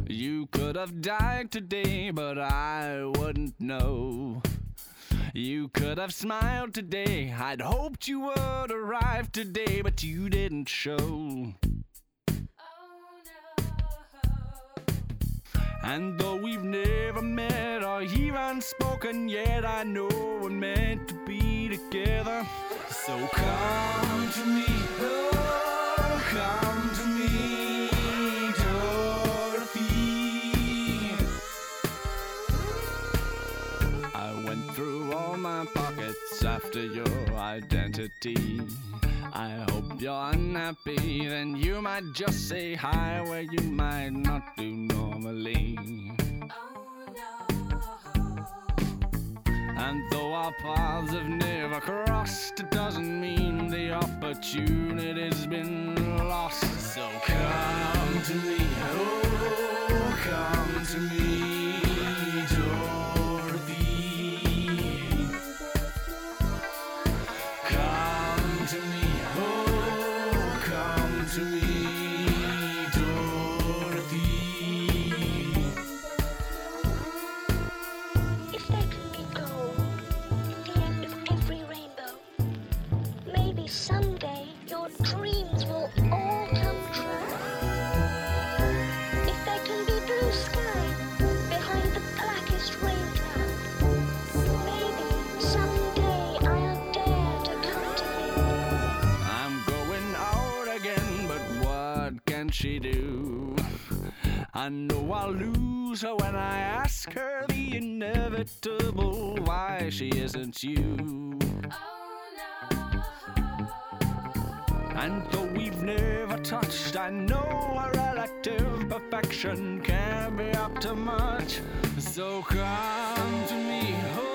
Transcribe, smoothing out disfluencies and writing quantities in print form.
You could have died today, but I wouldn't know. You could have smiled today, I'd hoped you would arrive today, but you didn't show. And though we've never met or even spoken yet, I know we're meant to be together. So come to me, oh, come to me, Dorothy. I went through all my pockets after your identity. I hope you're unhappy, then you might just say hi where you might not do normally. And though our paths have never crossed, it doesn't mean the opportunity's been lost. So come to me, oh, come to me, Dorothy. Come to me, oh, come to me, Dorothy. If there can be gold at the end of every rainbow, maybe someday your dreams will all come true. If there can be blue sky behind the blackest rain cloud, maybe someday I'll dare to come to you. I'm going out again, but what can she do? I know I'll lose her when I ask her the inevitable why she isn't you. And though we've never touched, I know a relative perfection can't be up to much. So come to me, oh,